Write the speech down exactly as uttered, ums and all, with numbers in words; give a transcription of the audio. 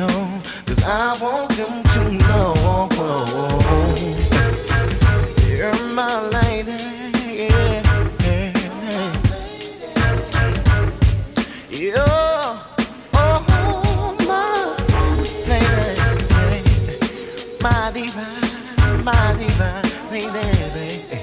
know, 'cause I want them to know you're my lady, yeah, yeah, yeah. Oh, my lady, my divine, my divine lady, baby.